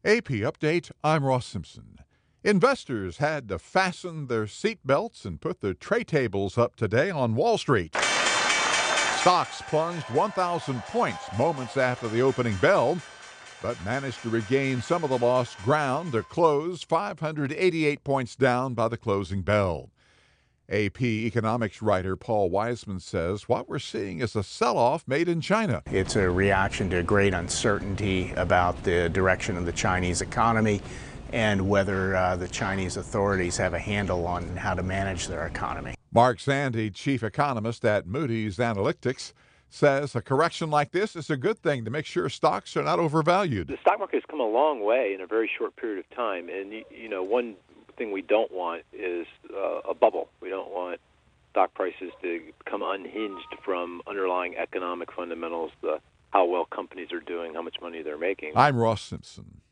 AP Update, I'm Ross Simpson. Investors had to fasten their seatbelts and put their tray tables up today on Wall Street. Stocks plunged 1,000 points moments after the opening bell, but managed to regain some of the lost ground to close 588 points down by the closing bell. AP economics writer Paul Wiseman says what we're seeing is a sell-off made in China. It's a reaction to great uncertainty about the direction of the Chinese economy and whether the Chinese authorities have a handle on how to manage their economy. Mark Zandi, chief economist at Moody's Analytics, says a correction like this is a good thing to make sure stocks are not overvalued. The stock market has come a long way in a very short period of time, and one thing we don't want is a bubble. We don't want stock prices to become unhinged from underlying economic fundamentals, how well companies are doing, how much money they're making. I'm Ross Simpson.